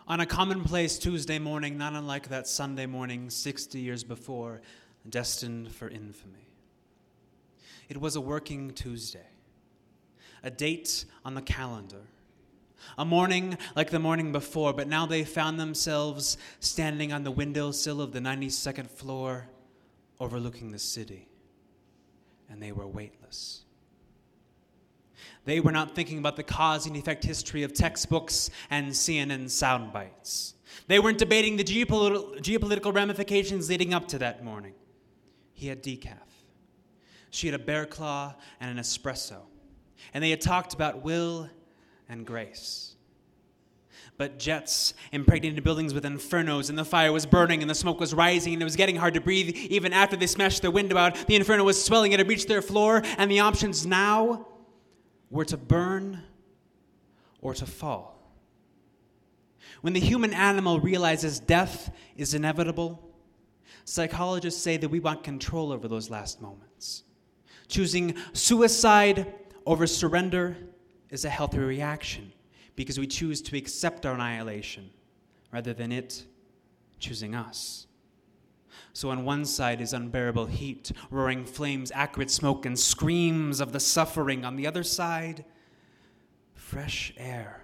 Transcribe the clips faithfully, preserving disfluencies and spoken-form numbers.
On a commonplace Tuesday morning, not unlike that Sunday morning sixty years before, destined for infamy. It was a working Tuesday, a date on the calendar, a morning like the morning before, but now they found themselves standing on the windowsill of the ninety-second floor, overlooking the city, and they were weightless. They were not thinking about the cause and effect history of textbooks and C N N sound bites. They weren't debating the geopolitical, geopolitical ramifications leading up to that morning. He had decaf. She had a bear claw and an espresso. And they had talked about will and grace. But jets impregnated buildings with infernos, and the fire was burning, and the smoke was rising, and it was getting hard to breathe even after they smashed their window out. The inferno was swelling, it had reached their floor, and the options now were to burn or to fall. When the human animal realizes death is inevitable, psychologists say that we want control over those last moments. Choosing suicide over surrender is a healthy reaction because we choose to accept our annihilation rather than it choosing us. So on one side is unbearable heat, roaring flames, acrid smoke, and screams of the suffering. On the other side, fresh air.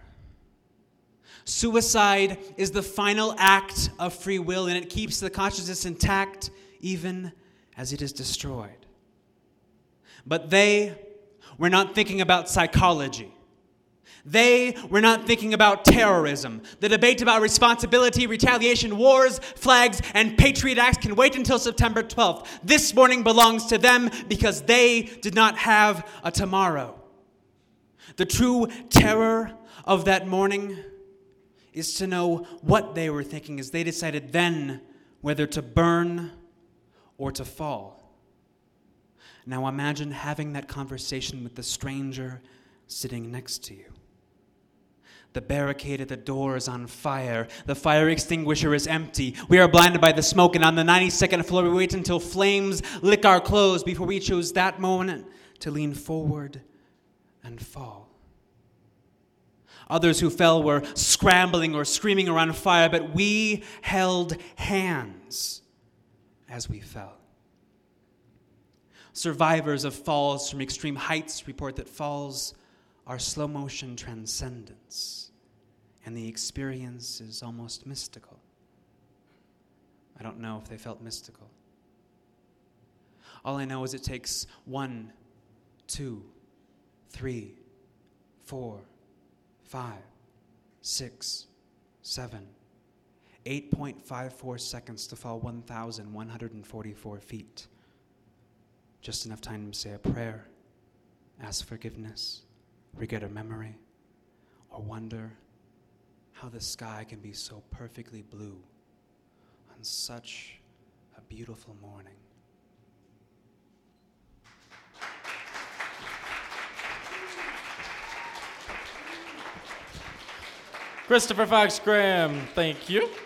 Suicide is the final act of free will, and it keeps the consciousness intact even as it is destroyed. But they were not thinking about psychology. They were not thinking about terrorism. The debate about responsibility, retaliation, wars, flags, and patriot acts can wait until September twelfth. This morning belongs to them because they did not have a tomorrow. The true terror of that morning is to know what they were thinking as they decided then whether to burn or to fall. Now imagine having that conversation with the stranger sitting next to you. The barricade at the door is on fire. The fire extinguisher is empty. We are blinded by the smoke, and on the ninety-second floor, we wait until flames lick our clothes before we choose that moment to lean forward and fall. Others who fell were scrambling or screaming around fire, but we held hands as we fell. Survivors of falls from extreme heights report that falls are slow-motion transcendence, and the experience is almost mystical. I don't know if they felt mystical. All I know is it takes one, two, three, four, five, six, seven, eight point five four seconds to fall one thousand one hundred forty-four feet. Just enough time to say a prayer, ask forgiveness, regret a memory, or wonder how the sky can be so perfectly blue on such a beautiful morning. Christopher Fox Graham, thank you.